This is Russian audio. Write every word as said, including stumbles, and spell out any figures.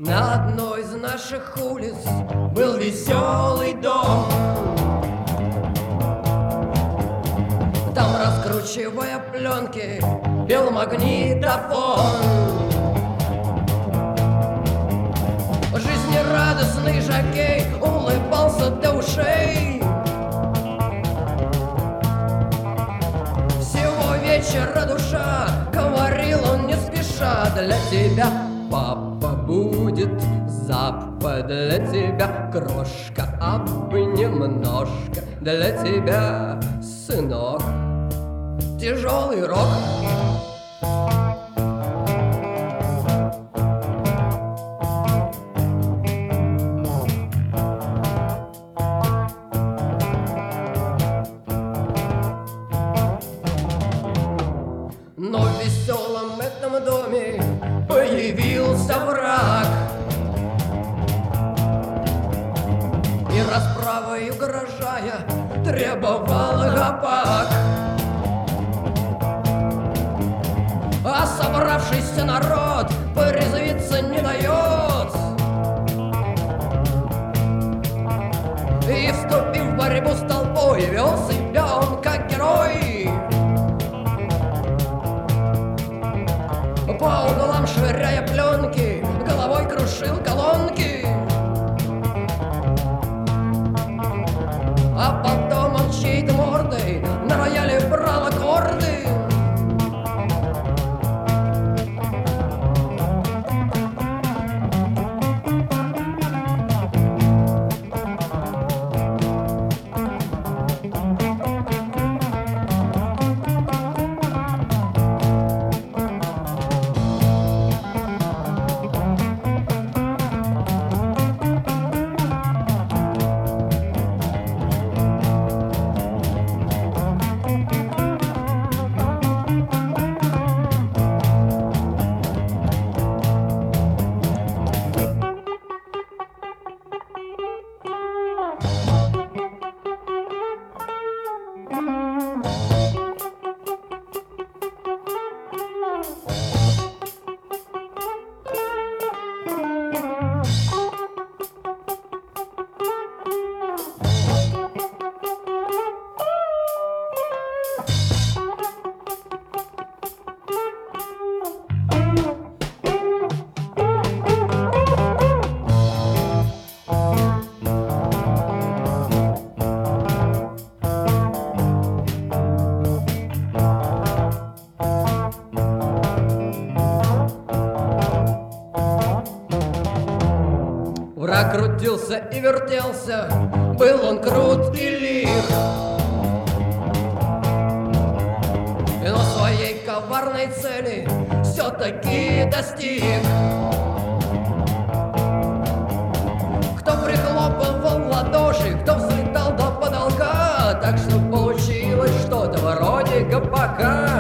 На одной из наших улиц был веселый дом. Там, раскручивая пленки, пел магнитофон. Жизнерадостный жокей улыбался до ушей. Всего вечера душа, говорил он не спеша: для тебя, папа, будет Запад, для тебя, крошка, а бы немножко, для тебя, сынок, тяжелый рок. Но в веселом этом доме появился враг, и расправой угрожая требовал гопак. А собравшийся народ порезвиться не дает, и, вступив в борьбу с толпой, вел себя он как герой. По углам швыряя пленки, головой крушил колонки. А потом он чьей-то мордой на рояле брал аккорды. Враг крутился и вертелся, был он крут и лих, но своей коварной цели все-таки достиг. Кто прихлопывал в ладоши, кто взлетал до потолка, так что получилось что-то вроде гопака.